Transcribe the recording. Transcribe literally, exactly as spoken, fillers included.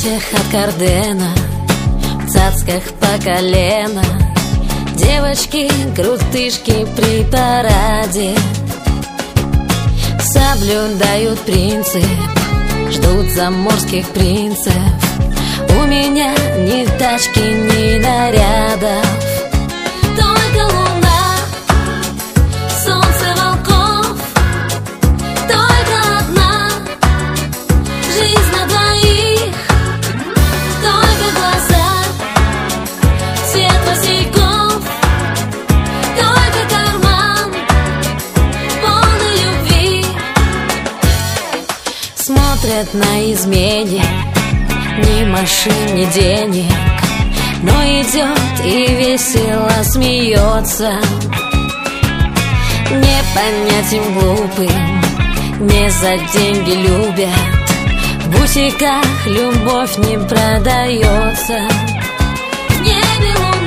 платьях от Кардена, в цацках по колено, девочки-крутышки при параде соблюдают принцип, ждут заморских принцев. У меня ни тачки, ни нарядов, только луна, солнце волков, только одна жизнь на двоих, только глаза, цвет васильков, только карман полный любви. Смотрят на измене, ни машин, ни денег, но идет и весело смеется. Не понять им глупым, не за деньги любят, в бутиках любовь не продается. В небе луна,